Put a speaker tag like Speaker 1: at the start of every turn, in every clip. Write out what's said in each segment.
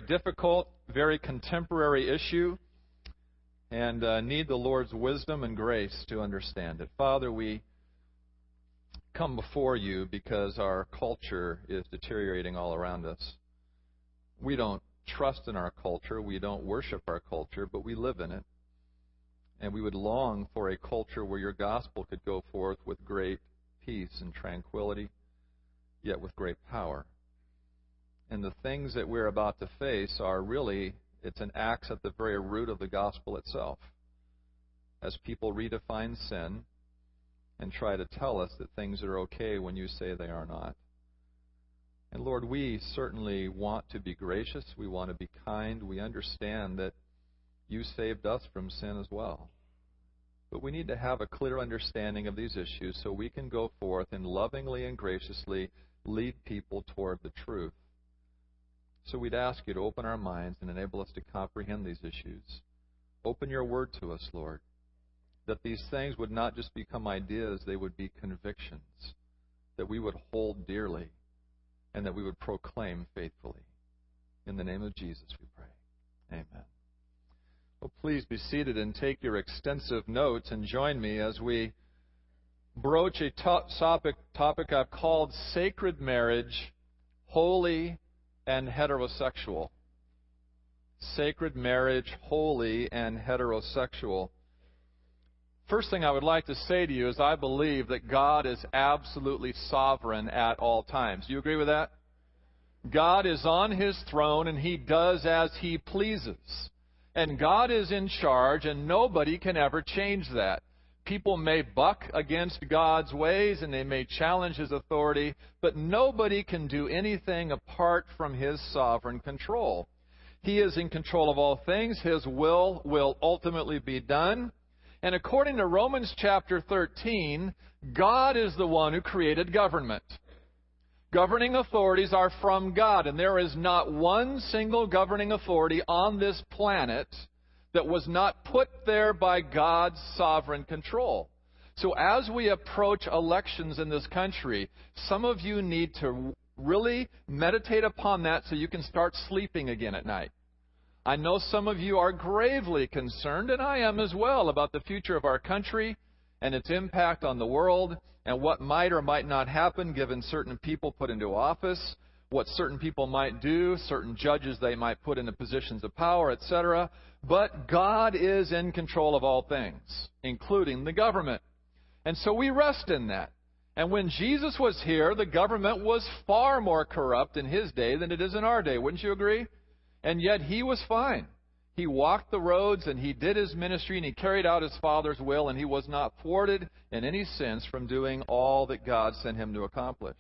Speaker 1: difficult, very contemporary issue, and need the Lord's wisdom and grace to understand it. Father, we come before you because our culture is deteriorating all around us. We don't trust in our culture, we don't worship our culture, but we live in it. And we would long for a culture where your gospel could go forth with great peace and tranquility, yet with great power. And the things that we're about to face are really, it's an axe at the very root of the gospel itself. As people redefine sin and try to tell us that things are okay when you say they are not. And Lord, we certainly want to be gracious. We want to be kind. We understand that you saved us from sin as well. But we need to have a clear understanding of these issues so we can go forth and lovingly and graciously lead people toward the truth. So we'd ask you to open our minds and enable us to comprehend these issues. Open your word to us, Lord, that these things would not just become ideas, they would be convictions, that we would hold dearly, and that we would proclaim faithfully. In the name of Jesus we pray. Amen. Well, please be seated and take your extensive notes and join me as we broach a topic I've called Sacred Marriage, Holy and Heterosexual. Sacred marriage, holy and heterosexual. First thing I would like to say to you is I believe that God is absolutely sovereign at all times. Do you agree with that? God is on His throne and He does as He pleases. And God is in charge and nobody can ever change that. People may buck against God's ways and they may challenge His authority, but nobody can do anything apart from His sovereign control. He is in control of all things. His will ultimately be done. And according to Romans chapter 13, God is the one who created government. Governing authorities are from God, and there is not one single governing authority on this planet that was not put there by God's sovereign control. So as we approach elections in this country, some of you need to really meditate upon that so you can start sleeping again at night. I know some of you are gravely concerned, and I am as well, about the future of our country and its impact on the world and what might or might not happen given certain people put into office, what certain people might do, certain judges they might put into positions of power, etc. But God is in control of all things, including the government. And so we rest in that. And when Jesus was here, the government was far more corrupt in His day than it is in our day. Wouldn't you agree? And yet He was fine. He walked the roads and He did His ministry and He carried out His Father's will, and He was not thwarted in any sense from doing all that God sent Him to accomplish.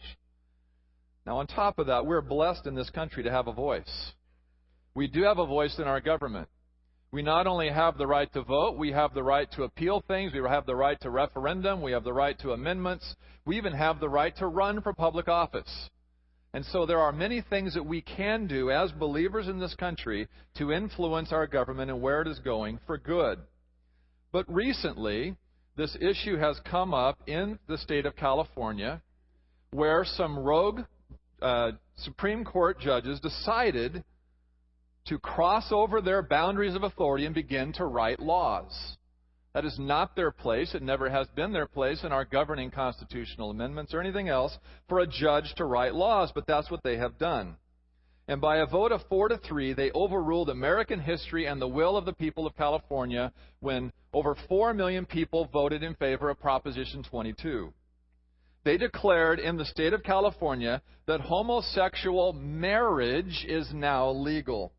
Speaker 1: Now, on top of that, we're blessed in this country to have a voice. We do have a voice in our government. We not only have the right to vote, we have the right to appeal things, we have the right to referendum, we have the right to amendments, we even have the right to run for public office. And so there are many things that we can do as believers in this country to influence our government and where it is going for good. But recently, this issue has come up in the state of California, where some rogue Supreme Court judges decided to cross over their boundaries of authority and begin to write laws. That is not their place. It never has been their place in our governing constitutional amendments or anything else for a judge to write laws, but that's what they have done. And by a vote of 4-3, they overruled American history and the will of the people of California when over 4 million people voted in favor of Proposition 22. They declared in the state of California that homosexual marriage is now legal.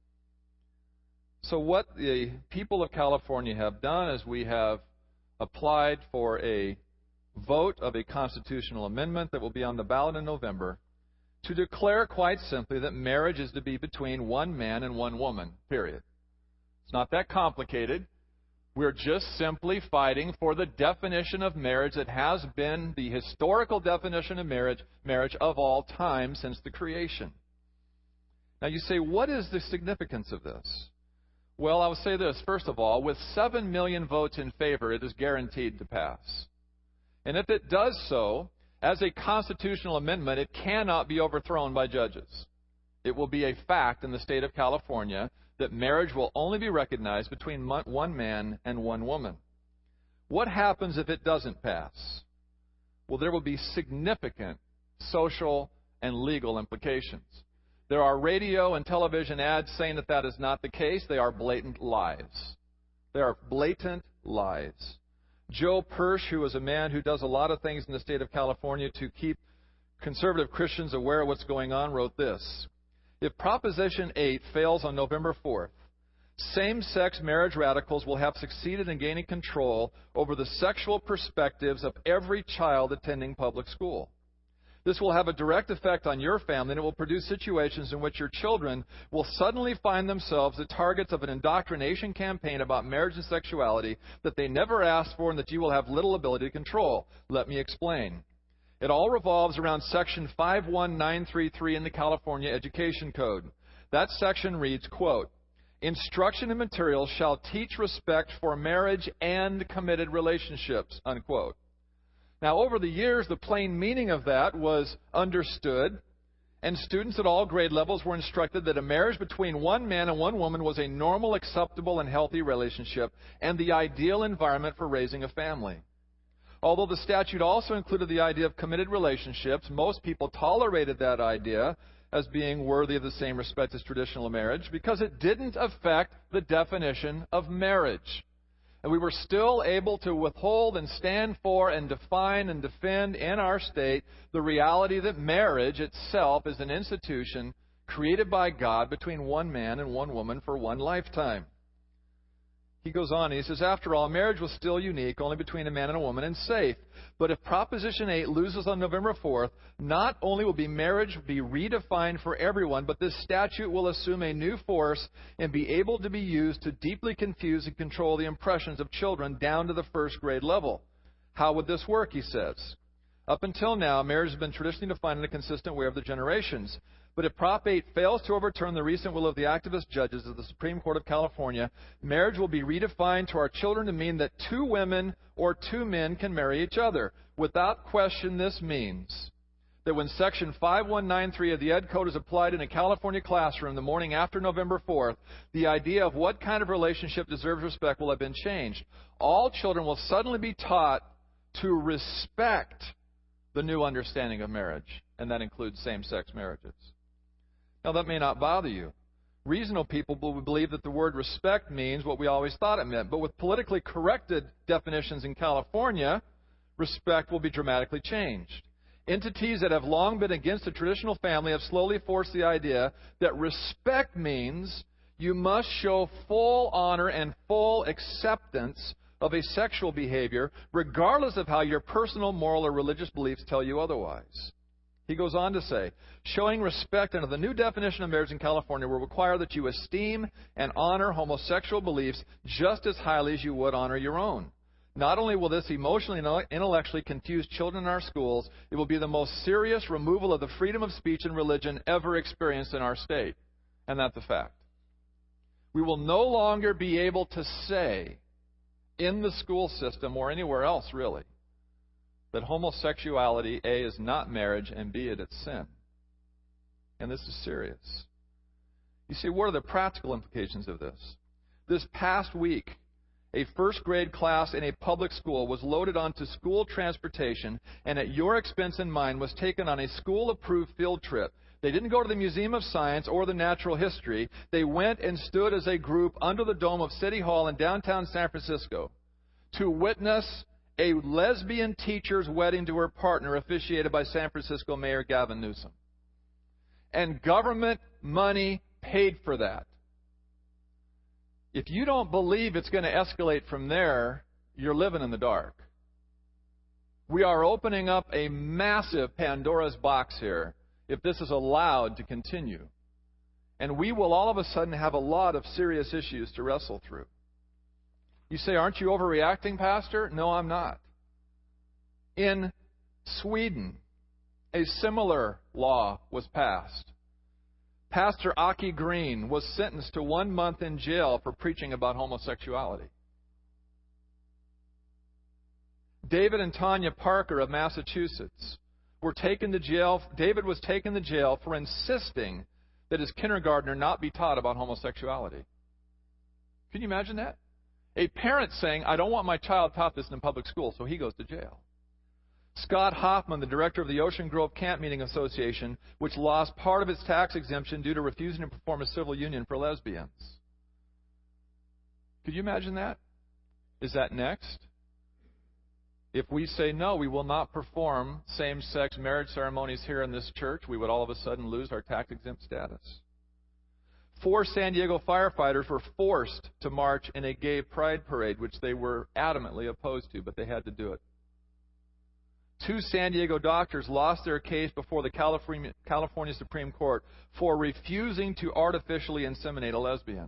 Speaker 1: So what the people of California have done is we have applied for a vote of a constitutional amendment that will be on the ballot in November to declare quite simply that marriage is to be between one man and one woman, period. It's not that complicated. We're just simply fighting for the definition of marriage that has been the historical definition of marriage of all time since the creation. Now you say, what is the significance of this? Well, I will say this. First of all, with 7 million votes in favor, it is guaranteed to pass. And if it does so, as a constitutional amendment, it cannot be overthrown by judges. it will be a fact in the state of California that marriage will only be recognized between one man and one woman. What happens if it doesn't pass? Well, there will be significant social and legal implications. There are radio and television ads saying that that is not the case. They are blatant lies. They are blatant lies. Joe Persh, who is a man who does a lot of things in the state of California to keep conservative Christians aware of what's going on, wrote this: if Proposition 8 fails on November 4th, same-sex marriage radicals will have succeeded in gaining control over the sexual perspectives of every child attending public school. This will have a direct effect on your family, and it will produce situations in which your children will suddenly find themselves the targets of an indoctrination campaign about marriage and sexuality that they never asked for and that you will have little ability to control. Let me explain. It all revolves around Section 51933 in the California Education Code. That section reads, quote, "Instruction and materials shall teach respect for marriage and committed relationships," unquote. Now, over the years, the plain meaning of that was understood, and students at all grade levels were instructed that a marriage between one man and one woman was a normal, acceptable, and healthy relationship and the ideal environment for raising a family. Although the statute also included the idea of committed relationships, most people tolerated that idea as being worthy of the same respect as traditional marriage because it didn't affect the definition of marriage. And we were still able to withhold and stand for and define and defend in our state the reality that marriage itself is an institution created by God between one man and one woman for one lifetime. He goes on, he says, after all, marriage was still unique, only between a man and a woman, and safe. But if Proposition 8 loses on November 4th, not only will marriage be redefined for everyone, but this statute will assume a new force and be able to be used to deeply confuse and control the impressions of children down to the first grade level. How would this work, he says? Up until now, marriage has been traditionally defined in a consistent way over the generations. But if Prop 8 fails to overturn the recent will of the activist judges of the Supreme Court of California, marriage will be redefined to our children to mean that two women or two men can marry each other. Without question, this means that when Section 5193 of the Ed Code is applied in a California classroom the morning after November 4th, the idea of what kind of relationship deserves respect will have been changed. All children will suddenly be taught to respect the new understanding of marriage, and that includes same-sex marriages. Now, that may not bother you. Reasonable people will believe that the word respect means what we always thought it meant. But with politically corrected definitions in California, respect will be dramatically changed. Entities that have long been against the traditional family have slowly forced the idea that respect means you must show full honor and full acceptance of a sexual behavior, regardless of how your personal, moral, or religious beliefs tell you otherwise. He goes on to say, showing respect under the new definition of marriage in California will require that you esteem and honor homosexual beliefs just as highly as you would honor your own. Not only will this emotionally and intellectually confuse children in our schools, it will be the most serious removal of the freedom of speech and religion ever experienced in our state. And that's a fact. We will no longer be able to say in the school system or anywhere else really that homosexuality, A, is not marriage, and B, it's sin. And this is serious. You see, what are the practical implications of this? This past week, a first-grade class in a public school was loaded onto school transportation and at your expense and mine was taken on a school-approved field trip. They didn't go to the Museum of Science or the Natural History. They went and stood as a group under the dome of City Hall in downtown San Francisco to witness a lesbian teacher's wedding to her partner officiated by San Francisco Mayor Gavin Newsom. And government money paid for that. If you don't believe it's going to escalate from there, you're living in the dark. We are opening up a massive Pandora's box here if this is allowed to continue. And we will all of a sudden have a lot of serious issues to wrestle through. You say, aren't you overreacting, Pastor? No, I'm not. In Sweden, a similar law was passed. Pastor Aki Green was sentenced to 1 month in jail for preaching about homosexuality. David and Tanya Parker of Massachusetts were taken to jail. David was taken to jail for insisting that his kindergartner not be taught about homosexuality. Can you imagine that? A parent saying, I don't want my child taught this in public school, so he goes to jail. Scott Hoffman, the director of the Ocean Grove Camp Meeting Association, which lost part of its tax exemption due to refusing to perform a civil union for lesbians. Could you imagine that? Is that next? If we say no, we will not perform same-sex marriage ceremonies here in this church, we would all of a sudden lose our tax-exempt status. 4 San Diego firefighters were forced to march in a gay pride parade, which they were adamantly opposed to, but they had to do it. 2 San Diego doctors lost their case before the California Supreme Court for refusing to artificially inseminate a lesbian.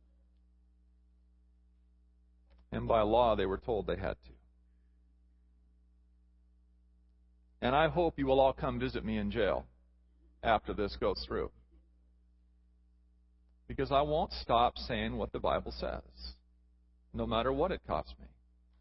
Speaker 1: And by law, they were told they had to. And I hope you will all come visit me in jail after this goes through. Because I won't stop saying what the Bible says, no matter what it costs me.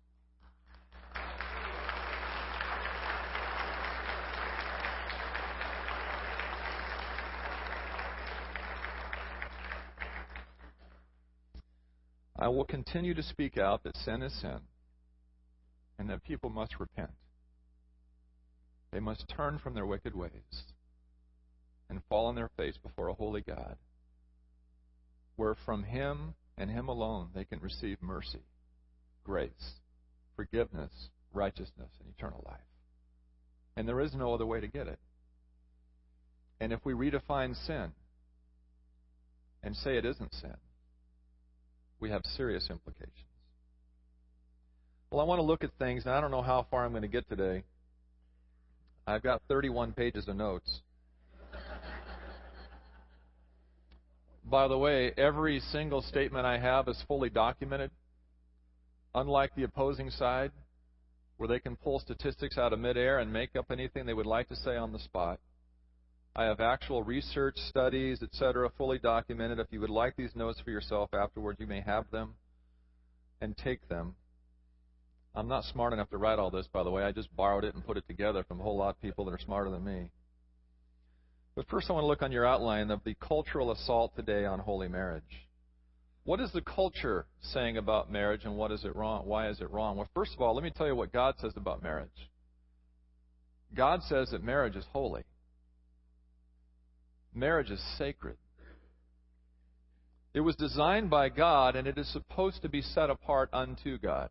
Speaker 1: I will continue to speak out that sin is sin and that people must repent. They must turn from their wicked ways and fall on their face before a holy God, where from Him and Him alone they can receive mercy, grace, forgiveness, righteousness, and eternal life. And there is no other way to get it. And if we redefine sin and say it isn't sin, we have serious implications. Well, I want to look at things, and I don't know how far I'm going to get today. I've got 31 pages of notes. By the way, every single statement I have is fully documented. Unlike the opposing side, where they can pull statistics out of midair and make up anything they would like to say on the spot. I have actual research, studies, etc., fully documented. If you would like these notes for yourself afterward, you may have them and take them. I'm not smart enough to write all this, by the way. I just borrowed it and put it together from a whole lot of people that are smarter than me. But first I want to look on your outline of the cultural assault today on holy marriage. What is the culture saying about marriage, and what is it wrong? Why is it wrong? Well, first of all, let me tell you what God says about marriage. God says that marriage is holy. Marriage is sacred. It was designed by God, and it is supposed to be set apart unto God.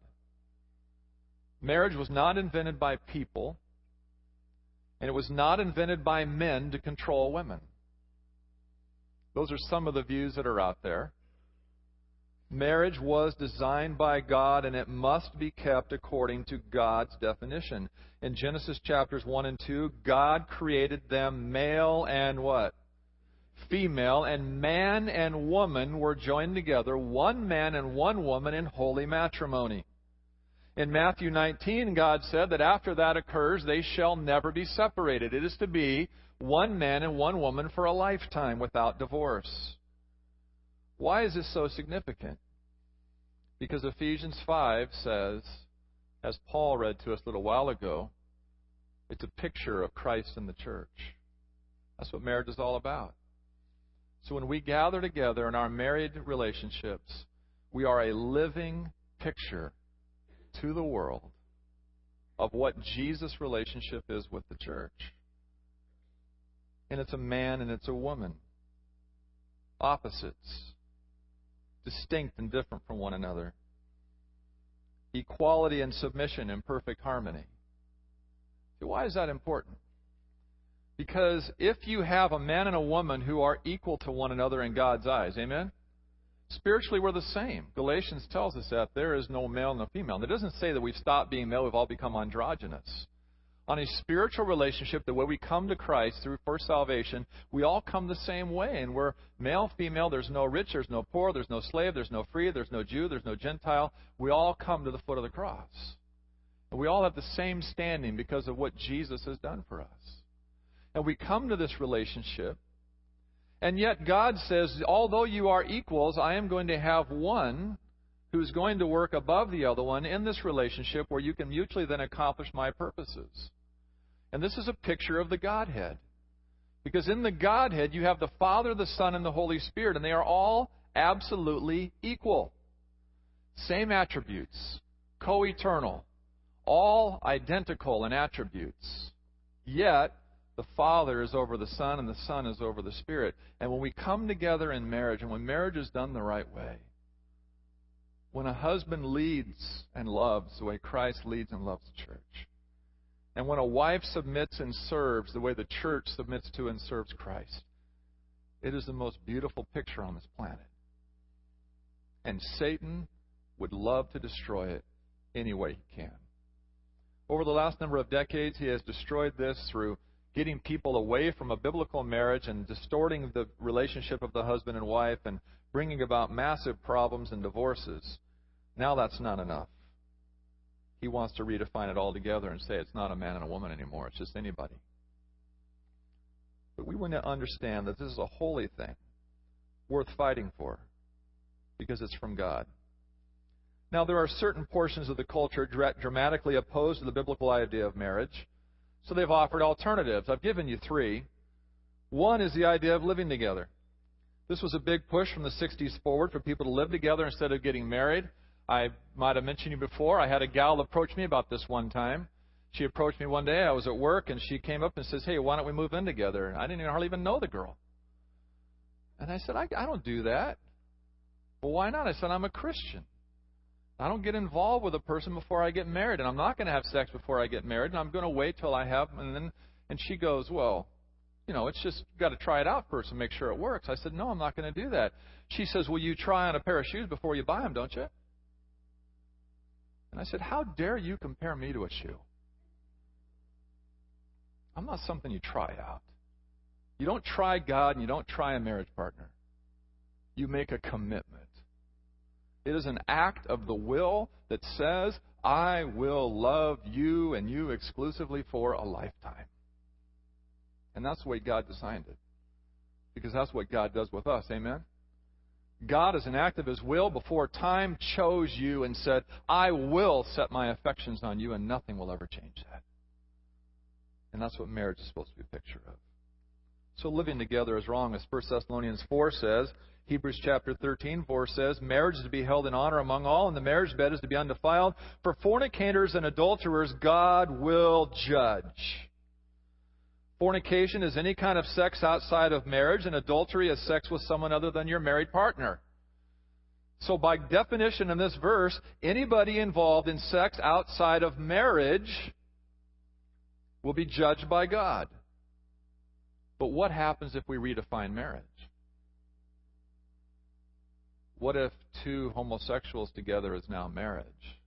Speaker 1: Marriage was not invented by people, and it was not invented by men to control women. Those are some of the views that are out there. Marriage was designed by God, and it must be kept according to God's definition. In Genesis chapters 1 and 2, God created them male and what? Female, and man and woman were joined together, one man and one woman in holy matrimony. In Matthew 19, God said that after that occurs, they shall never be separated. It is to be one man and one woman for a lifetime without divorce. Why is this so significant? Because Ephesians 5 says, as Paul read to us a little while ago, it's a picture of Christ and the church. That's what marriage is all about. So when we gather together in our married relationships, we are a living picture to the world of what Jesus' relationship is with the church. And it's a man and it's a woman. Opposites. Distinct and different from one another. Equality and submission in perfect harmony. So why is that important? Because if you have a man and a woman who are equal to one another in God's eyes, amen? Spiritually, we're the same. Galatians tells us that there is no male and no female. And it doesn't say that we've stopped being male, we've all become androgynous. On a spiritual relationship, the way we come to Christ through first salvation, we all come the same way. And we're male, female, there's no rich, there's no poor, there's no slave, there's no free, there's no Jew, there's no Gentile. We all come to the foot of the cross. And we all have the same standing because of what Jesus has done for us. And we come to this relationship, and yet God says, although you are equals, I am going to have one who's going to work above the other one in this relationship where you can mutually then accomplish my purposes. And this is a picture of the Godhead. Because in the Godhead, you have the Father, the Son, and the Holy Spirit, and they are all absolutely equal. Same attributes, co-eternal, all identical in attributes. Yet, the Father is over the Son, and the Son is over the Spirit. And when we come together in marriage, and when marriage is done the right way, when a husband leads and loves the way Christ leads and loves the church, and when a wife submits and serves the way the church submits to and serves Christ, it is the most beautiful picture on this planet. And Satan would love to destroy it any way he can. Over the last number of decades, he has destroyed this through getting people away from a biblical marriage and distorting the relationship of the husband and wife and bringing about massive problems and divorces. Now that's not enough. He wants to redefine it altogether and say it's not a man and a woman anymore. It's just anybody. But we want to understand that this is a holy thing worth fighting for because it's from God. Now, there are certain portions of the culture dramatically opposed to the biblical idea of marriage, so they've offered alternatives. I've given you three. One is the idea of living together. This was a big push from the 60s forward for people to live together instead of getting married. I might have mentioned you before. I had a gal approach me about this one time. She approached me one day. I was at work, and she came up and says, "Hey, why don't we move in together?" I didn't hardly even know the girl. And I said, I don't do that. Well, why not? I said, I'm a Christian. I don't get involved with a person before I get married, and I'm not going to have sex before I get married, and I'm going to wait till I have. And she goes, well, it's just got to try it out first and make sure it works. I said, no, I'm not going to do that. She says, well, you try on a pair of shoes before you buy them, don't you? And I said, how dare you compare me to a shoe? I'm not something you try out. You don't try God and you don't try a marriage partner. You make a commitment. It is an act of the will that says, I will love you and you exclusively for a lifetime. And that's the way God designed it. Because that's what God does with us. Amen? God, as an act of His will, before time chose you and said, I will set my affections on you and nothing will ever change that. And that's what marriage is supposed to be a picture of. So living together is wrong, as 1 Thessalonians 4 says. Hebrews chapter 13, 4 says, marriage is to be held in honor among all, and the marriage bed is to be undefiled. For fornicators and adulterers, God will judge. Fornication is any kind of sex outside of marriage, and adultery is sex with someone other than your married partner. So by definition in this verse, anybody involved in sex outside of marriage will be judged by God. But what happens if we redefine marriage? What if two homosexuals together is now marriage?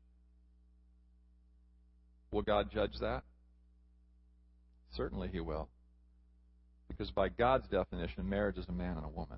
Speaker 1: Will God judge that? Certainly He will. Because by God's definition, marriage is a man and a woman.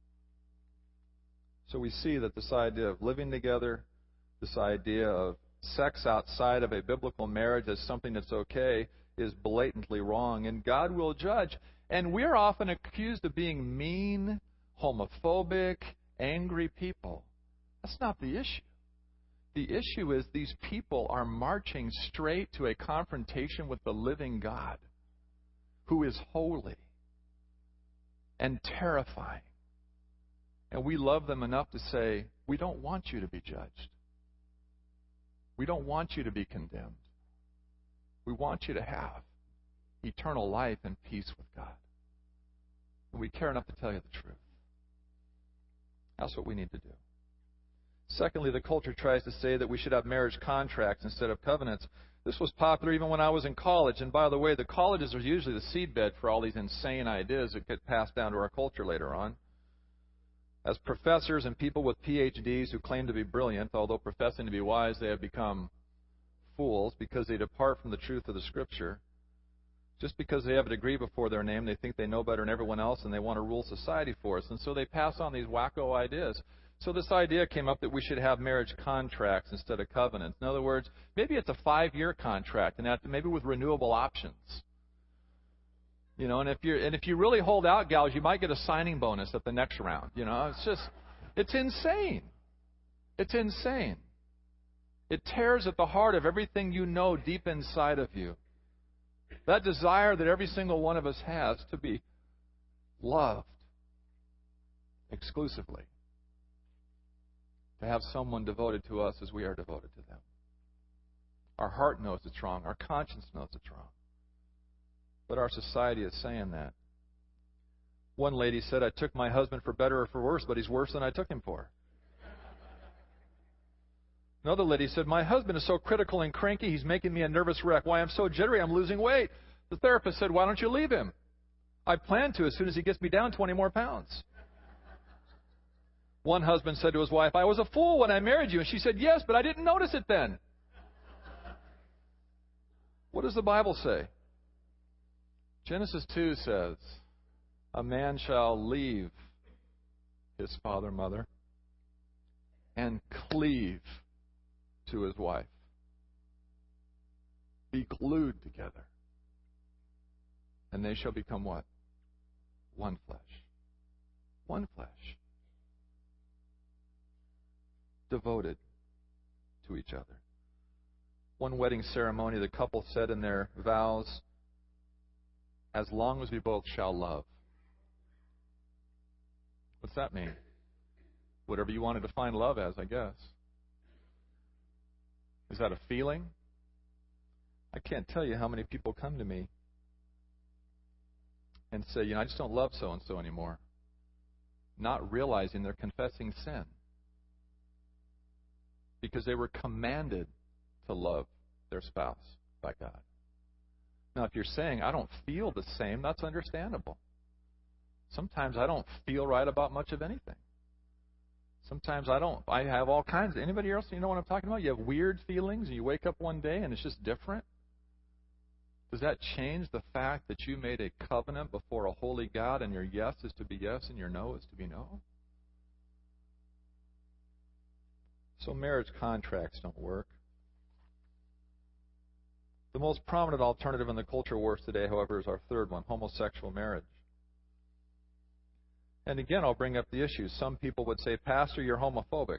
Speaker 1: So we see that this idea of living together, this idea of sex outside of a biblical marriage as something that's okay, is blatantly wrong. And God will judge. And we're often accused of being mean, homophobic, angry people. That's not the issue. The issue is these people are marching straight to a confrontation with the living God, who is holy and terrifying. And we love them enough to say, we don't want you to be judged. We don't want you to be condemned. We want you to have eternal life and peace with God. And we care enough to tell you the truth. That's what we need to do. Secondly, the culture tries to say that we should have marriage contracts instead of covenants. This was popular even when I was in college. And by the way, the colleges are usually the seedbed for all these insane ideas that get passed down to our culture later on. As professors and people with PhDs who claim to be brilliant, although professing to be wise, they have become fools because they depart from the truth of the Scripture. Just because they have a degree before their name, they think they know better than everyone else and they want to rule society for us. And so they pass on these wacko ideas. So this idea came up that we should have marriage contracts instead of covenants. In other words, maybe it's a 5-year contract, and maybe with renewable options. And if you really hold out, gals, you might get a signing bonus at the next round. It's insane. It's insane. It tears at the heart of everything you know deep inside of you. That desire that every single one of us has to be loved exclusively. To have someone devoted to us as we are devoted to them. Our heart knows it's wrong. Our conscience knows it's wrong. But our society is saying that. One lady said, I took my husband for better or for worse, but he's worse than I took him for. Another lady said, my husband is so critical and cranky, he's making me a nervous wreck. Why, I'm so jittery, I'm losing weight. The therapist said, why don't you leave him? I plan to as soon as he gets me down 20 more pounds. One husband said to his wife, I was a fool when I married you. And she said, yes, but I didn't notice it then. What does the Bible say? Genesis 2 says, a man shall leave his father and mother and cleave to his wife. Be glued together. And they shall become what? One flesh. One flesh. Devoted to each other. One wedding ceremony, the couple said in their vows, as long as we both shall love. What's that mean? Whatever you want to define love as, I guess. Is that a feeling? I can't tell you how many people come to me and say, I just don't love so-and-so anymore. Not realizing they're confessing sin. Because they were commanded to love their spouse by God. Now, if you're saying, I don't feel the same, that's understandable. Sometimes I don't feel right about much of anything. Sometimes I don't. I have all kinds. Anybody else, you know what I'm talking about? You have weird feelings and you wake up one day and it's just different. Does that change the fact that you made a covenant before a holy God and your yes is to be yes and your no is to be no? So marriage contracts don't work. The most prominent alternative in the culture wars today, however, is our third one, homosexual marriage. And again, I'll bring up the issue. Some people would say, Pastor, you're homophobic.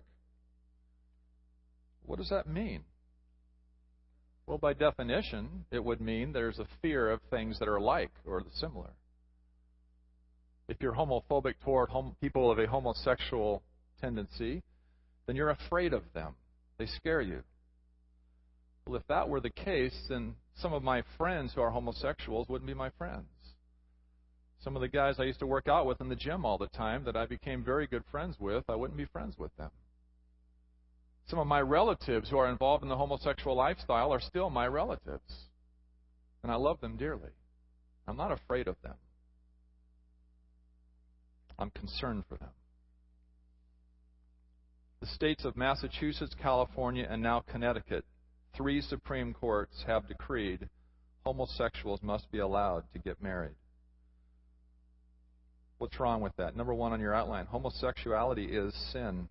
Speaker 1: What does that mean? Well, by definition, it would mean there's a fear of things that are alike or similar. If you're homophobic toward people of a homosexual tendency, then you're afraid of them. They scare you. Well, if that were the case, then some of my friends who are homosexuals wouldn't be my friends. Some of the guys I used to work out with in the gym all the time that I became very good friends with, I wouldn't be friends with them. Some of my relatives who are involved in the homosexual lifestyle are still my relatives. And I love them dearly. I'm not afraid of them. I'm concerned for them. The states of Massachusetts, California, and now Connecticut, 3 Supreme Courts have decreed homosexuals must be allowed to get married. What's wrong with that? Number 1 on your outline, homosexuality is sin.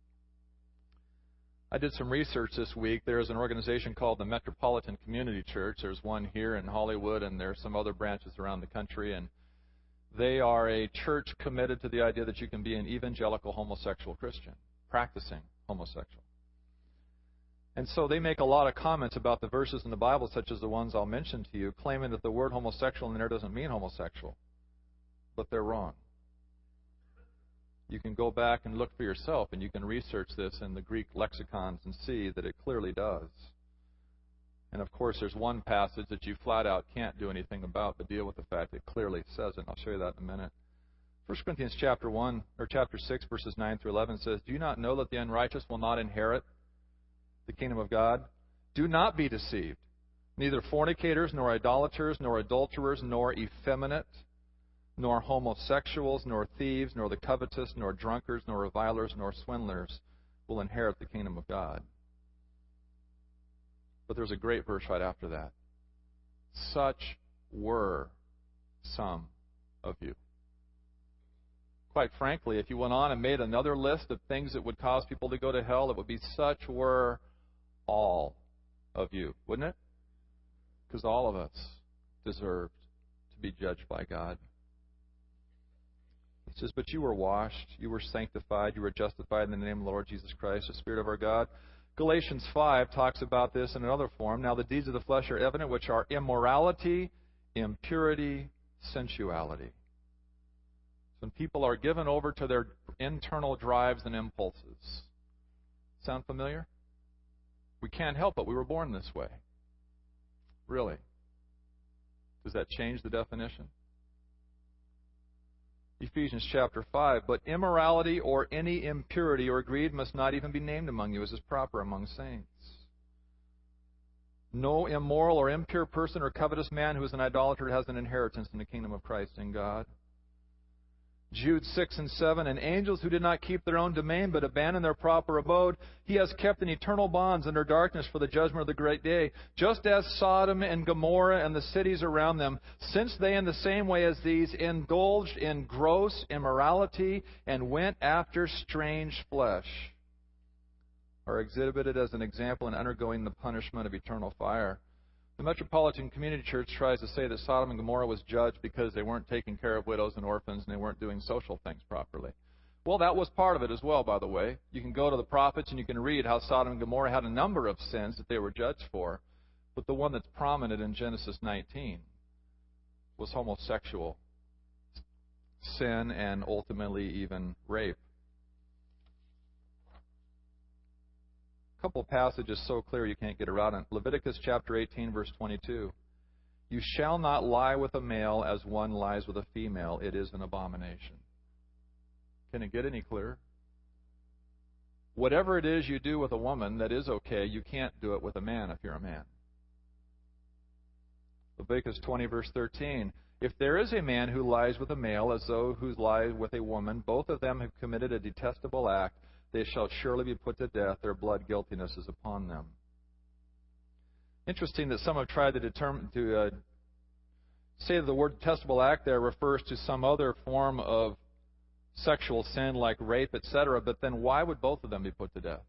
Speaker 1: I did some research this week. There's an organization called the Metropolitan Community Church. There's one here in Hollywood, and there's some other branches around the country. And they are a church committed to the idea that you can be an evangelical homosexual Christian, practicing homosexual. And so they make a lot of comments about the verses in the Bible, such as the ones I'll mention to you, claiming that the word homosexual in there doesn't mean homosexual. But they're wrong. You can go back and look for yourself, and you can research this in the Greek lexicons and see that it clearly does. And of course, there's one passage that you flat out can't do anything about, but deal with the fact it clearly says it. And I'll show you that in a minute. 1 Corinthians chapter 6, verses 9 through 11 says, Do you not know that the unrighteous will not inherit the kingdom of God? Do not be deceived. Neither fornicators, nor idolaters, nor adulterers, nor effeminate, nor homosexuals, nor thieves, nor the covetous, nor drunkards, nor revilers, nor swindlers will inherit the kingdom of God. But there's a great verse right after that. Such were some of you. Quite frankly, if you went on and made another list of things that would cause people to go to hell, it would be such were all of you, wouldn't it? Because all of us deserved to be judged by God. It says, but you were washed, you were sanctified, you were justified in the name of the Lord Jesus Christ, the Spirit of our God. Galatians 5 talks about this in another form. Now the deeds of the flesh are evident, which are immorality, impurity, sensuality. when people are given over to their internal drives and impulses. Sound familiar? We can't help it. We were born this way. Really? Does that change the definition? Ephesians chapter 5, but immorality or any impurity or greed must not even be named among you, as is proper among saints. No immoral or impure person or covetous man who is an idolater has an inheritance in the kingdom of Christ and God. Jude 6 and 7, and angels who did not keep their own domain but abandoned their proper abode, he has kept in eternal bonds under darkness for the judgment of the great day, just as Sodom and Gomorrah and the cities around them, since they in the same way as these indulged in gross immorality and went after strange flesh, are exhibited as an example in undergoing the punishment of eternal fire. The Metropolitan Community Church tries to say that Sodom and Gomorrah was judged because they weren't taking care of widows and orphans and they weren't doing social things properly. Well, that was part of it as well, by the way. You can go to the prophets and you can read how Sodom and Gomorrah had a number of sins that they were judged for. But the one that's prominent in Genesis 19 was homosexual sin and ultimately even rape. A couple of passages so clear you can't get around it. Leviticus chapter 18, verse 22. You shall not lie with a male as one lies with a female. It is an abomination. Can it get any clearer? Whatever it is you do with a woman that is okay, you can't do it with a man if you're a man. Leviticus 20, verse 13. If there is a man who lies with a male as though who lies with a woman, both of them have committed a detestable act. They shall surely be put to death. Their blood guiltiness is upon them. Interesting that some have tried to say that the word detestable act there refers to some other form of sexual sin like rape, etc. But then why would both of them be put to death?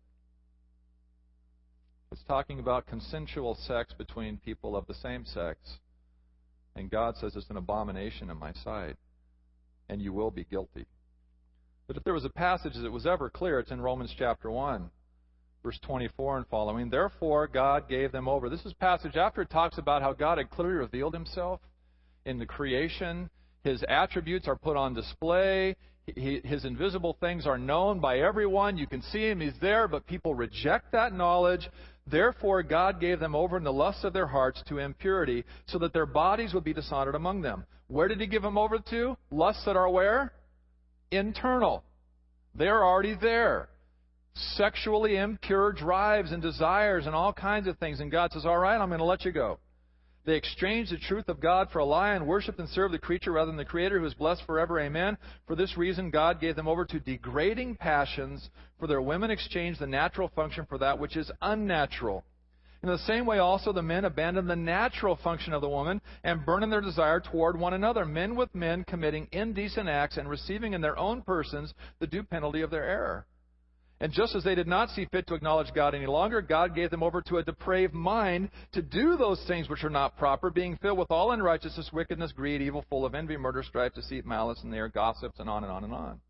Speaker 1: It's talking about consensual sex between people of the same sex. And God says it's an abomination in my sight. And you will be guilty. But if there was a passage that was ever clear, it's in Romans chapter 1, verse 24 and following. Therefore, God gave them over. This is a passage after it talks about how God had clearly revealed himself in the creation. His attributes are put on display. His invisible things are known by everyone. You can see him. He's there, but people reject that knowledge. Therefore, God gave them over in the lusts of their hearts to impurity, so that their bodies would be dishonored among them. Where did he give them over to? Lusts that are where? Internal. They're already there. Sexually impure drives and desires and all kinds of things. And God says, all right, I'm going to let you go. They exchanged the truth of God for a lie and worshipped and served the creature rather than the Creator, who is blessed forever. Amen. For this reason, God gave them over to degrading passions, for their women exchanged the natural function for that which is unnatural. In the same way also the men abandoned the natural function of the woman and burned in their desire toward one another, men with men committing indecent acts and receiving in their own persons the due penalty of their error. And just as they did not see fit to acknowledge God any longer, God gave them over to a depraved mind to do those things which are not proper, being filled with all unrighteousness, wickedness, greed, evil, full of envy, murder, strife, deceit, malice, and they are gossips, and on and on and on.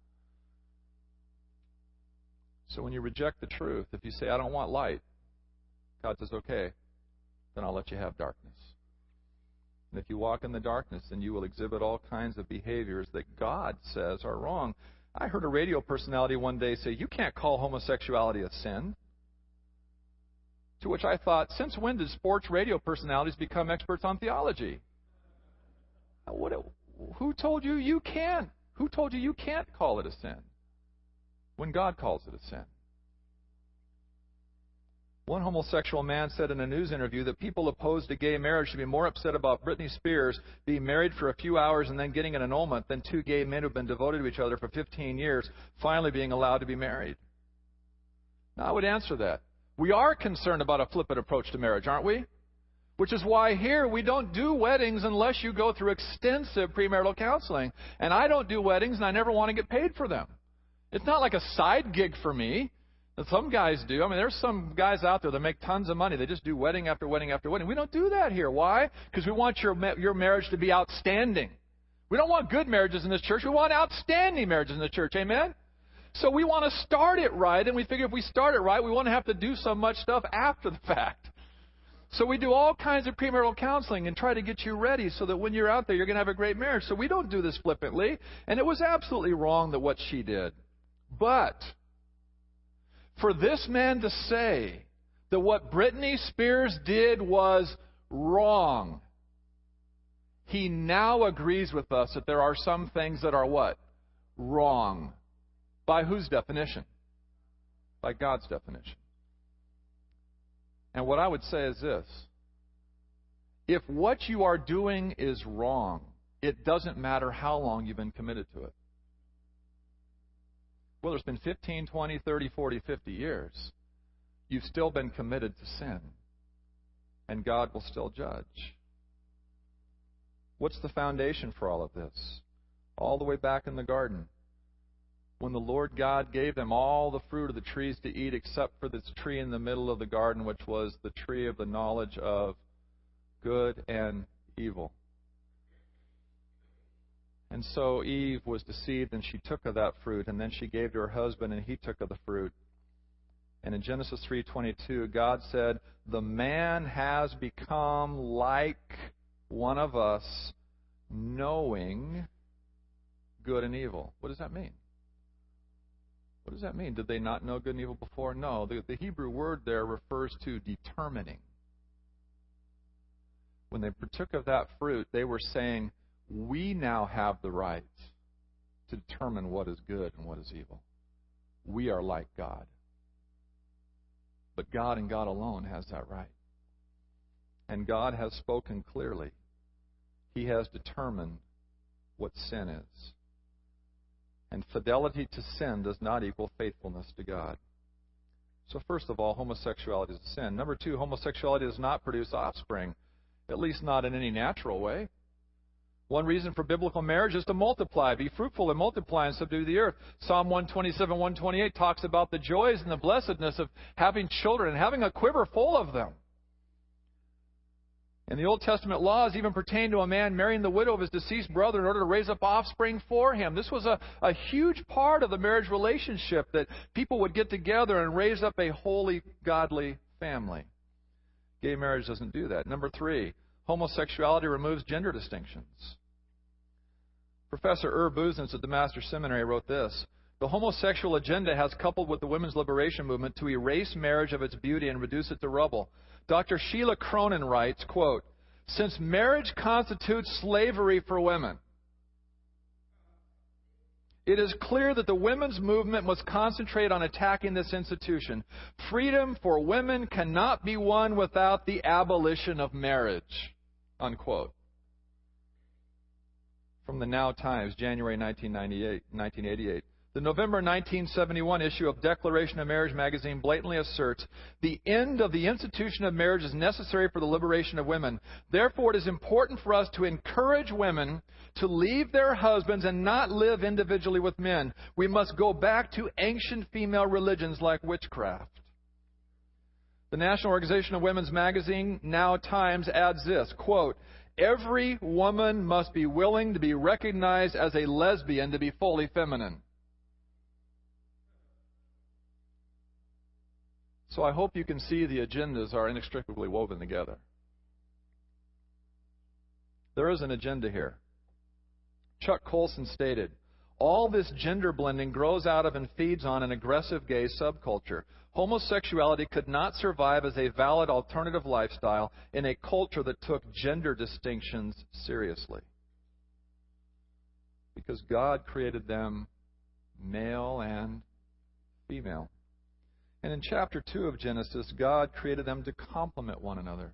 Speaker 1: So when you reject the truth, if you say, I don't want light, God says, okay, then I'll let you have darkness. And if you walk in the darkness, then you will exhibit all kinds of behaviors that God says are wrong. I heard a radio personality one day say, you can't call homosexuality a sin. To which I thought, since when did sports radio personalities become experts on theology? Who told you you can't? Who told you you can't call it a sin when God calls it a sin? One homosexual man said in a news interview that people opposed to gay marriage should be more upset about Britney Spears being married for a few hours and then getting an annulment than two gay men who have been devoted to each other for 15 years finally being allowed to be married. Now, I would answer that. We are concerned about a flippant approach to marriage, aren't we? Which is why here we don't do weddings unless you go through extensive premarital counseling. And I don't do weddings and I never want to get paid for them. It's not like a side gig for me. Some guys do. I mean, there's some guys out there that make tons of money. They just do wedding after wedding after wedding. We don't do that here. Why? Because we want your marriage to be outstanding. We don't want good marriages in this church. We want outstanding marriages in the church. Amen? So we want to start it right, and we figure if we start it right, we won't have to do so much stuff after the fact. So we do all kinds of premarital counseling and try to get you ready so that when you're out there, you're going to have a great marriage. So we don't do this flippantly. And it was absolutely wrong that what she did. But for this man to say that what Britney Spears did was wrong, he now agrees with us that there are some things that are what? Wrong. By whose definition? By God's definition. And what I would say is this. If what you are doing is wrong, it doesn't matter how long you've been committed to it. Whether it's been 15, 20, 30, 40, 50 years, you've still been committed to sin. And God will still judge. What's the foundation for all of this? All the way back in the garden, when the Lord God gave them all the fruit of the trees to eat except for this tree in the middle of the garden, which was the tree of the knowledge of good and evil. And so Eve was deceived, and she took of that fruit, and then she gave to her husband, and he took of the fruit. And in Genesis 3:22, God said, "The man has become like one of us, knowing good and evil." What does that mean? What does that mean? Did they not know good and evil before? No. The Hebrew word there refers to determining. When they partook of that fruit, they were saying, we now have the right to determine what is good and what is evil. We are like God. But God and God alone has that right. And God has spoken clearly. He has determined what sin is. And fidelity to sin does not equal faithfulness to God. So first of all, homosexuality is a sin. Number two, homosexuality does not produce offspring, at least not in any natural way. One reason for biblical marriage is to multiply. Be fruitful and multiply and subdue the earth. Psalm 127, 128 talks about the joys and the blessedness of having children and having a quiver full of them. And the Old Testament laws even pertain to a man marrying the widow of his deceased brother in order to raise up offspring for him. This was a huge part of the marriage relationship, that people would get together and raise up a holy, godly family. Gay marriage doesn't do that. Number three, homosexuality removes gender distinctions. Professor Busenitz at the Master's Seminary wrote this: "The homosexual agenda has coupled with the women's liberation movement to erase marriage of its beauty and reduce it to rubble." Dr. Sheila Cronin writes, quote, "Since marriage constitutes slavery for women, it is clear that the women's movement must concentrate on attacking this institution. Freedom for women cannot be won without the abolition of marriage." Unquote. From the Now Times, January 1988. The November 1971 issue of Declaration of Marriage magazine blatantly asserts, "The end of the institution of marriage is necessary for the liberation of women. Therefore, it is important for us to encourage women to leave their husbands and not live individually with men. We must go back to ancient female religions like witchcraft." The National Organization of Women's magazine, Now Times, adds this, quote, "Every woman must be willing to be recognized as a lesbian to be fully feminine." So I hope you can see the agendas are inextricably woven together. There is an agenda here. Chuck Colson stated, "All this gender blending grows out of and feeds on an aggressive gay subculture. Homosexuality could not survive as a valid alternative lifestyle in a culture that took gender distinctions seriously. Because God created them male and female. And in chapter 2 of Genesis, God created them to complement one another.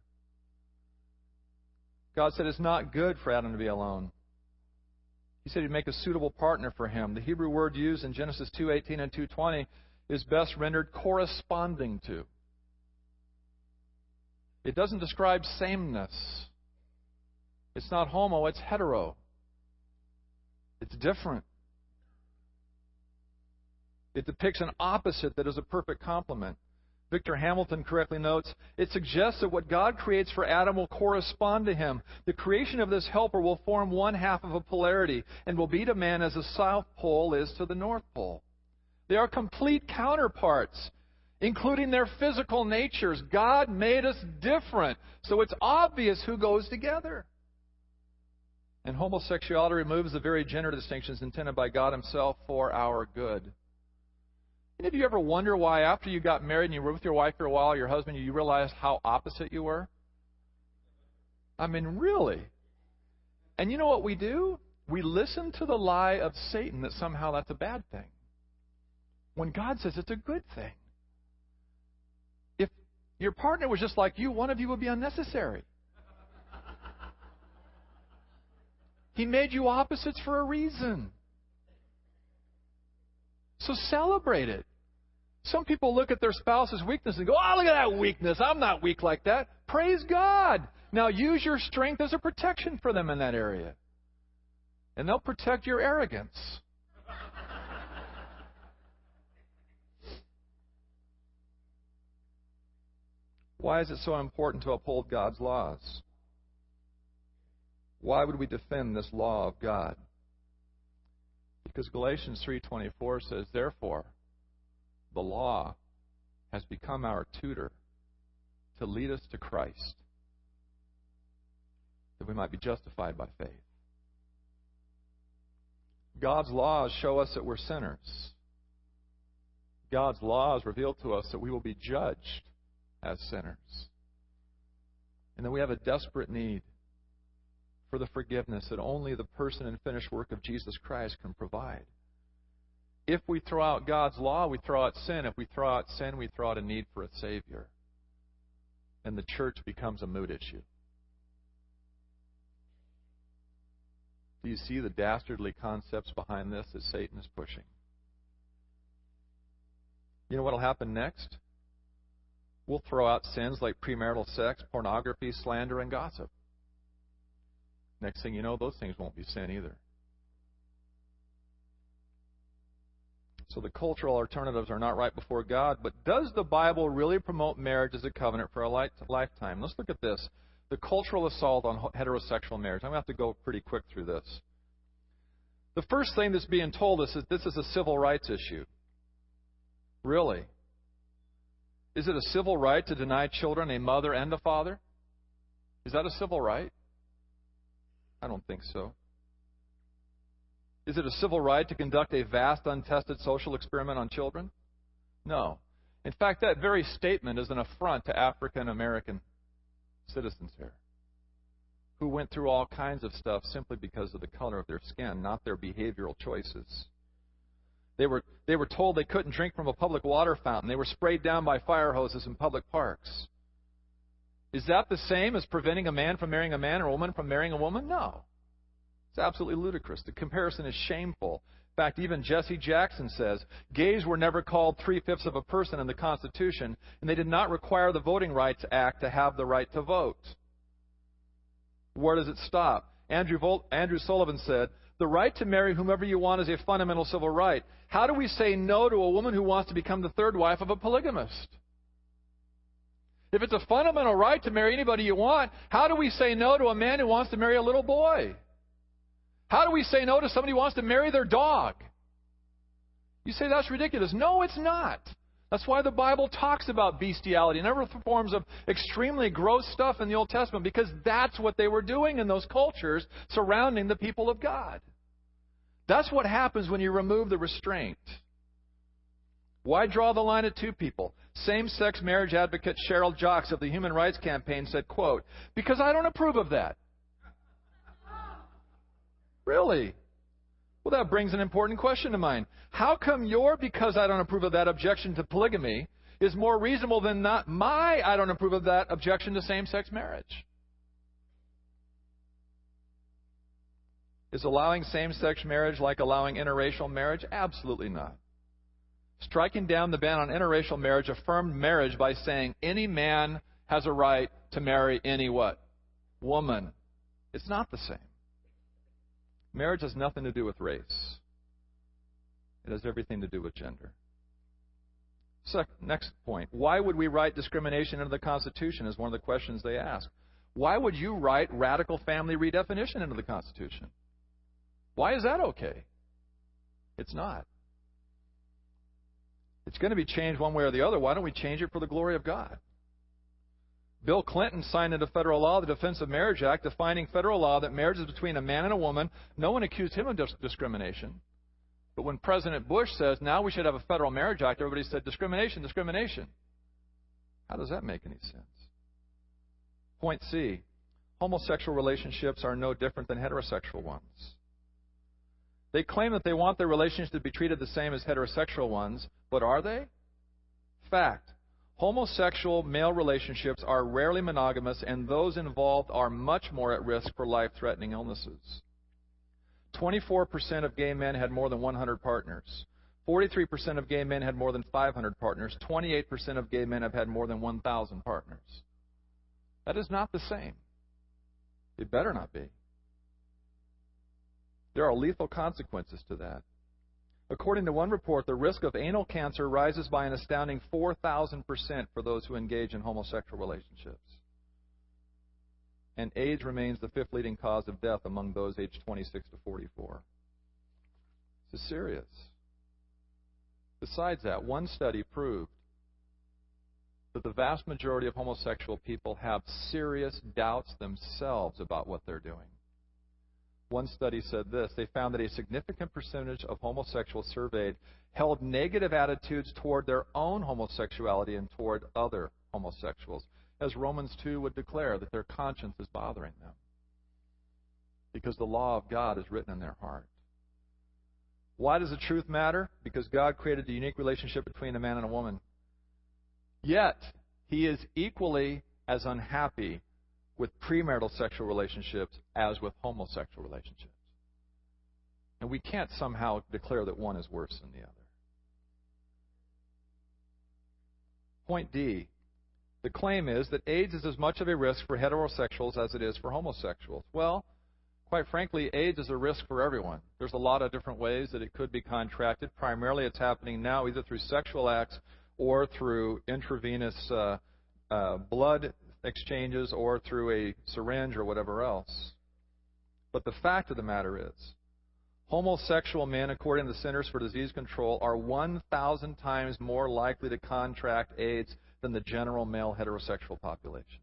Speaker 1: God said it's not good for Adam to be alone. He said he'd make a suitable partner for him. The Hebrew word used in Genesis 2:18 and 2:20 is best rendered corresponding to. It doesn't describe sameness. It's not homo, it's hetero. It's different. It depicts an opposite that is a perfect complement. Victor Hamilton correctly notes, "It suggests that what God creates for Adam will correspond to him. The creation of this helper will form one half of a polarity and will be to man as the South Pole is to the North Pole. They are complete counterparts. including their physical natures. God made us different, so it's obvious who goes together. And homosexuality removes the very gender distinctions intended by God Himself for our good. And if you ever wonder why after you got married and you were with your wife for a while, your husband, you realized how opposite you were? I mean, really. And you know what we do? We listen to the lie of Satan that somehow that's a bad thing, when God says it's a good thing. If your partner was just like you, one of you would be unnecessary. He made you opposites for a reason. So celebrate it. Some people look at their spouse's weakness and go, oh, look at that weakness. I'm not weak like that. Praise God. Now use your strength as a protection for them in that area. And they'll protect your arrogance. Why is it so important to uphold God's laws? Why would we defend this law of God? Because Galatians 3:24 says, therefore, the law has become our tutor to lead us to Christ, that we might be justified by faith. God's laws show us that we're sinners. God's laws reveal to us that we will be judged as sinners, and that we have a desperate need for the forgiveness that only the person and finished work of Jesus Christ can provide. If we throw out God's law, we throw out sin. If we throw out sin, we throw out a need for a Savior. And the church becomes a mood issue. Do you see the dastardly concepts behind this that Satan is pushing? You know what will happen next? We'll throw out sins like premarital sex, pornography, slander, and gossip. Next thing you know, those things won't be sin either. So the cultural alternatives are not right before God. But does the Bible really promote marriage as a covenant for a lifetime? Let's look at this. The cultural assault on heterosexual marriage. I'm going to have to go pretty quick through this. The first thing that's being told us is this is a civil rights issue. Really? Is it a civil right to deny children a mother and a father? Is that a civil right? I don't think so. Is it a civil right to conduct a vast, untested social experiment on children? No. In fact, that very statement is an affront to African American citizens here, who went through all kinds of stuff simply because of the color of their skin, not their behavioral choices. They were told they couldn't drink from a public water fountain. They were sprayed down by fire hoses in public parks. Is that the same as preventing a man from marrying a man or a woman from marrying a woman? No. It's absolutely ludicrous. The comparison is shameful. In fact, even Jesse Jackson says, gays were never called 3/5 of a person in the Constitution, and they did not require the Voting Rights Act to have the right to vote. Where does it stop? Andrew Sullivan said, the right to marry whomever you want is a fundamental civil right. How do we say no to a woman who wants to become the third wife of a polygamist? If it's a fundamental right to marry anybody you want, how do we say no to a man who wants to marry a little boy? How do we say no to somebody who wants to marry their dog? You say that's ridiculous. No, it's not. That's why the Bible talks about bestiality and other forms of extremely gross stuff in the Old Testament, because that's what they were doing in those cultures surrounding the people of God. That's what happens when you remove the restraint. Why draw the line at two people? Same-sex marriage advocate Cheryl Jocks of the Human Rights Campaign said, quote, because I don't approve of that. Really? Well, that brings an important question to mind. How come your because I don't approve of that objection to polygamy is more reasonable than not my I don't approve of that objection to same-sex marriage? Is allowing same-sex marriage like allowing interracial marriage? Absolutely not. Striking down the ban on interracial marriage affirmed marriage by saying any man has a right to marry any what? Woman. It's not the same. Marriage has nothing to do with race. It has everything to do with gender. Next point. Why would we write discrimination into the Constitution is one of the questions they ask. Why would you write radical family redefinition into the Constitution? Why is that okay? It's not. It's going to be changed one way or the other. Why don't we change it for the glory of God? Bill Clinton signed into federal law the Defense of Marriage Act, defining federal law that marriage is between a man and a woman. No one accused him of discrimination. But when President Bush says, now we should have a federal marriage act, everybody said, discrimination, discrimination. How does that make any sense? Point C, homosexual relationships are no different than heterosexual ones. They claim that they want their relationships to be treated the same as heterosexual ones, but are they? Fact. Homosexual male relationships are rarely monogamous, and those involved are much more at risk for life-threatening illnesses. 24% of gay men had more than 100 partners. 43% of gay men had more than 500 partners. 28% of gay men have had more than 1,000 partners. That is not the same. It better not be. There are lethal consequences to that. According to one report, the risk of anal cancer rises by an astounding 4,000% for those who engage in homosexual relationships. And AIDS remains the fifth leading cause of death among those aged 26 to 44. This is serious. Besides that, one study proved that the vast majority of homosexual people have serious doubts themselves about what they're doing. One study said this. They found that a significant percentage of homosexuals surveyed held negative attitudes toward their own homosexuality and toward other homosexuals, as Romans 2 would declare that their conscience is bothering them because the law of God is written in their heart. Why does the truth matter? Because God created the unique relationship between a man and a woman. Yet, He is equally as unhappy with premarital sexual relationships as with homosexual relationships. And we can't somehow declare that one is worse than the other. Point D. The claim is that AIDS is as much of a risk for heterosexuals as it is for homosexuals. Well, quite frankly, AIDS is a risk for everyone. There's a lot of different ways that it could be contracted. Primarily, it's happening now either through sexual acts or through intravenous blood exchanges or through a syringe or whatever else. But the fact of the matter is, homosexual men, according to the Centers for Disease Control, are 1,000 times more likely to contract AIDS than the general male heterosexual population.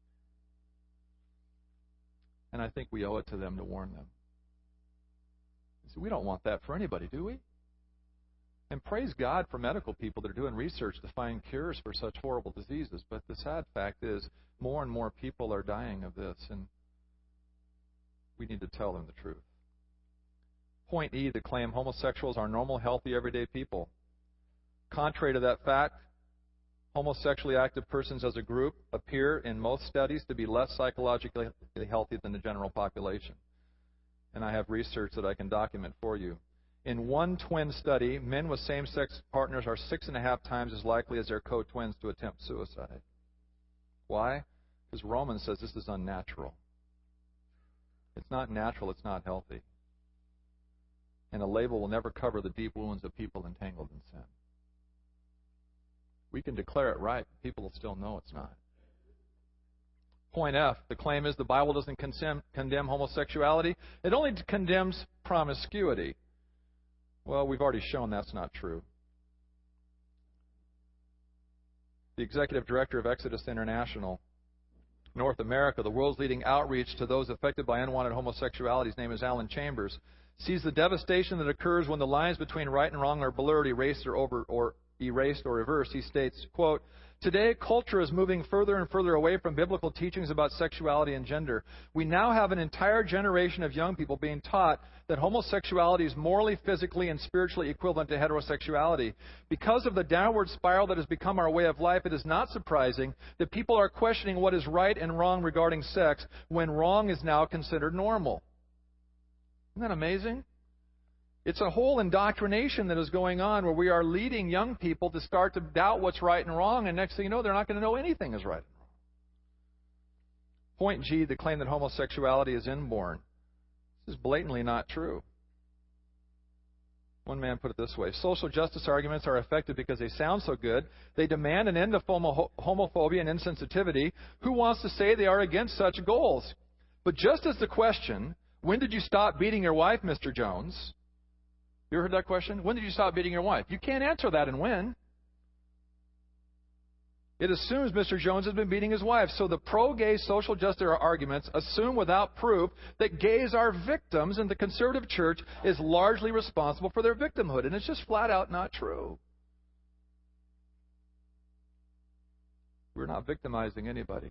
Speaker 1: And I think we owe it to them to warn them. So we don't want that for anybody, do we? And praise God for medical people that are doing research to find cures for such horrible diseases. But the sad fact is, more and more people are dying of this, and we need to tell them the truth. Point E, the claim homosexuals are normal, healthy, everyday people. Contrary to that fact, homosexually active persons as a group appear in most studies to be less psychologically healthy than the general population. And I have research that I can document for you. In one twin study, men with same-sex partners are 6.5 times as likely as their co-twins to attempt suicide. Why? Because Romans says this is unnatural. It's not natural, it's not healthy. And a label will never cover the deep wounds of people entangled in sin. We can declare it right, but people will still know it's not. Point F, the claim is the Bible doesn't condemn homosexuality. It only condemns promiscuity. Well, we've already shown that's not true. The executive director of Exodus International, North America, the world's leading outreach to those affected by unwanted homosexuality, his name is Alan Chambers, sees the devastation that occurs when the lines between right and wrong are blurred, erased, or reversed. He states, quote, "Today, culture is moving further and further away from biblical teachings about sexuality and gender. We now have an entire generation of young people being taught that homosexuality is morally, physically, and spiritually equivalent to heterosexuality. Because of the downward spiral that has become our way of life, it is not surprising that people are questioning what is right and wrong regarding sex when wrong is now considered normal." Isn't that amazing? It's a whole indoctrination that is going on where we are leading young people to start to doubt what's right and wrong, and next thing you know, they're not going to know anything is right and wrong. Point G, the claim that homosexuality is inborn. This is blatantly not true. One man put it this way: social justice arguments are effective because they sound so good. They demand an end to homophobia and insensitivity. Who wants to say they are against such goals? But just as the question, when did you stop beating your wife, Mr. Jones? You ever heard that question? When did you stop beating your wife? You can't answer that and when. It assumes Mr. Jones has been beating his wife. So the pro-gay social justice arguments assume without proof that gays are victims and the conservative church is largely responsible for their victimhood. And it's just flat out not true. We're not victimizing anybody.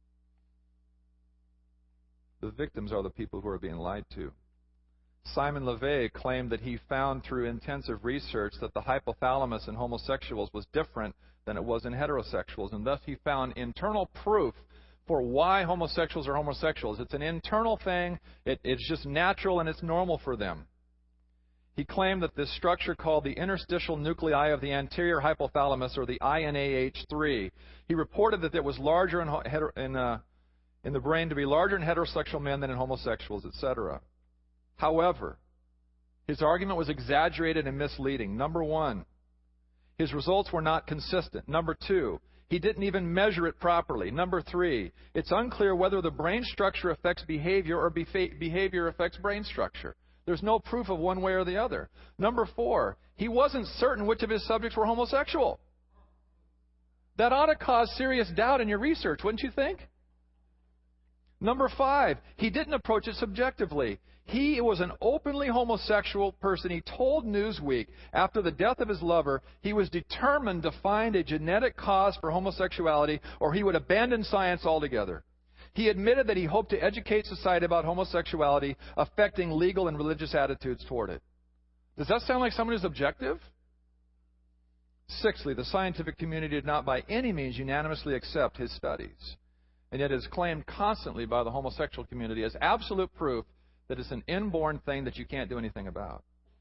Speaker 1: The victims are the people who are being lied to. Simon LeVay claimed that he found through intensive research that the hypothalamus in homosexuals was different than it was in heterosexuals, and thus he found internal proof for why homosexuals are homosexuals. It's an internal thing. It's just natural and it's normal for them. He claimed that this structure called the interstitial nuclei of the anterior hypothalamus, or the INAH3, he reported that it was larger in the brain to be larger in heterosexual men than in homosexuals, etc. However, his argument was exaggerated and misleading. Number one, his results were not consistent. Number two, he didn't even measure it properly. Number three, it's unclear whether the brain structure affects behavior or behavior affects brain structure. There's no proof of one way or the other. Number four, he wasn't certain which of his subjects were homosexual. That ought to cause serious doubt in your research, wouldn't you think? Number five, he didn't approach it subjectively. He was an openly homosexual person. He told Newsweek after the death of his lover he was determined to find a genetic cause for homosexuality or he would abandon science altogether. He admitted that he hoped to educate society about homosexuality affecting legal and religious attitudes toward it. Does that sound like someone who's objective? Sixthly, the scientific community did not by any means unanimously accept his studies. And yet it is claimed constantly by the homosexual community as absolute proof that it's an inborn thing that you can't do anything about.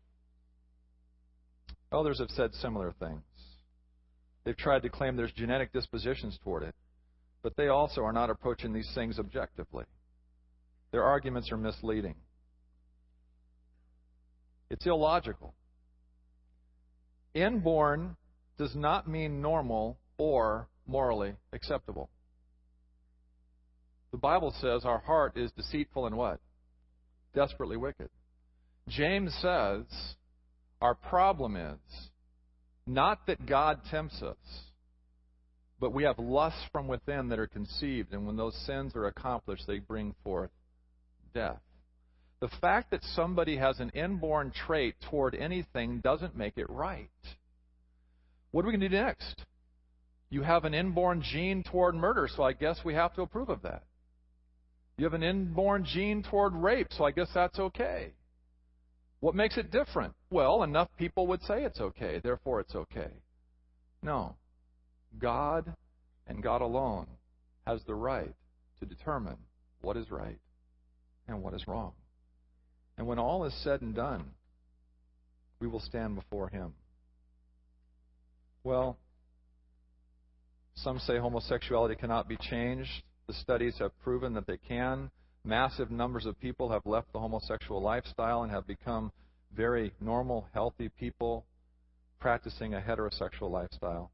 Speaker 1: Others have said similar things. They've tried to claim there's genetic dispositions toward it, but they also are not approaching these things objectively. Their arguments are misleading. It's illogical. Inborn does not mean normal or morally acceptable. The Bible says our heart is deceitful and what? Desperately wicked. James says our problem is not that God tempts us, but we have lusts from within that are conceived, and when those sins are accomplished, they bring forth death. The fact that somebody has an inborn trait toward anything doesn't make it right. What are we going to do next? You have an inborn gene toward murder, so I guess we have to approve of that. You have an inborn gene toward rape, so I guess that's okay. What makes it different? Well, enough people would say it's okay, therefore it's okay. No. God and God alone has the right to determine what is right and what is wrong. And when all is said and done, we will stand before Him. Well, some say homosexuality cannot be changed. The studies have proven that they can. Massive numbers of people have left the homosexual lifestyle and have become very normal, healthy people practicing a heterosexual lifestyle.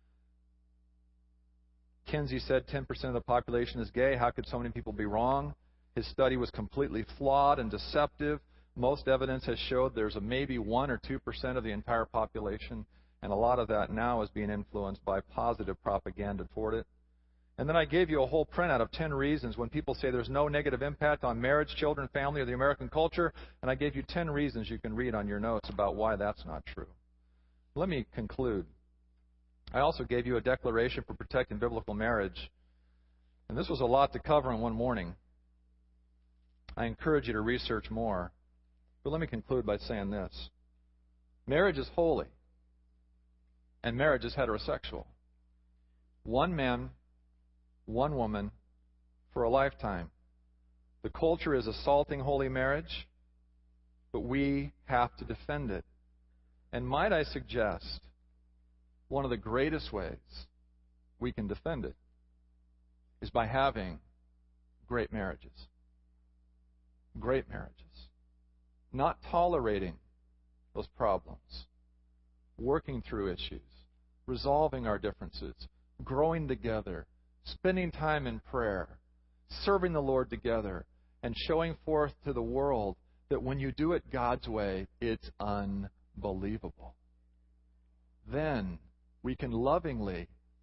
Speaker 1: Kinsey said 10% of the population is gay. How could so many people be wrong? His study was completely flawed and deceptive. Most evidence has showed there's a maybe 1 or 2% of the entire population, and a lot of that now is being influenced by positive propaganda toward it. And then I gave you a whole printout of 10 reasons when people say there's no negative impact on marriage, children, family, or the American culture. And I gave you 10 reasons you can read on your notes about why that's not true. Let me conclude. I also gave you a declaration for protecting biblical marriage. And this was a lot to cover in one morning. I encourage you to research more. But let me conclude by saying this. Marriage is holy. And marriage is heterosexual. One man, one woman, for a lifetime. The culture is assaulting holy marriage, but we have to defend it. And might I suggest, one of the greatest ways we can defend it is by having great marriages. Great marriages. Not tolerating those problems. Working through issues. Resolving our differences. Growing together. Spending time in prayer, serving the Lord together, and showing forth to the world that when you do it God's way, it's unbelievable. Then we can lovingly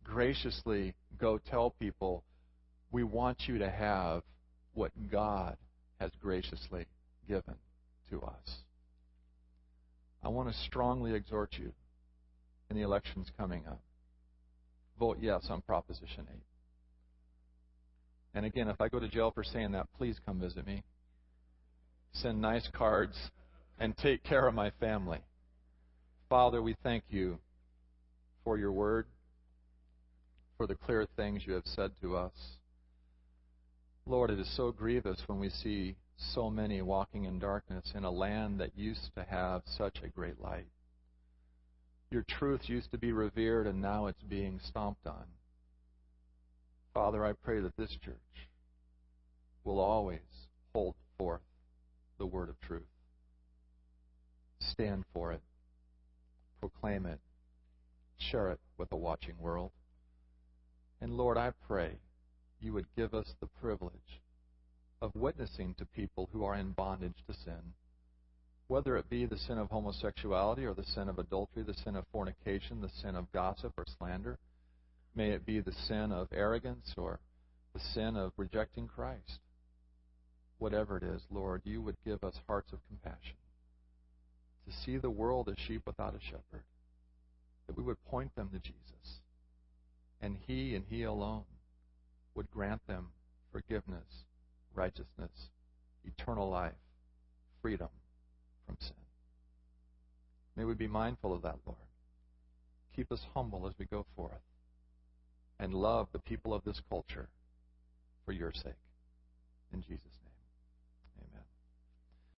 Speaker 1: graciously go tell people, we want you to have what God has graciously given to us. I want to strongly exhort you in the elections coming up. Vote yes on Proposition 8. And again, if I go to jail for saying that, please come visit me. Send nice cards and take care of my family. Father, we thank you for your word, for the clear things you have said to us. Lord, it is so grievous when we see so many walking in darkness in a land that used to have such a great light. Your truth used to be revered, and now it's being stomped on. Father, I pray that this church will always hold forth the word of truth. Stand for it. Proclaim it. Share it with a watching world. And Lord, I pray you would give us the privilege of witnessing to people who are in bondage to sin, whether it be the sin of homosexuality or the sin of adultery, the sin of fornication, the sin of gossip or slander. May it be the sin of arrogance or the sin of rejecting Christ. Whatever it is, Lord, you would give us hearts of compassion to see the world as sheep without a shepherd, that we would point them to Jesus, and He alone would grant them forgiveness, righteousness, eternal life, freedom from sin. May we be mindful of that, Lord. Keep us humble as we go forth and love the people of this culture for your sake. In Jesus' name.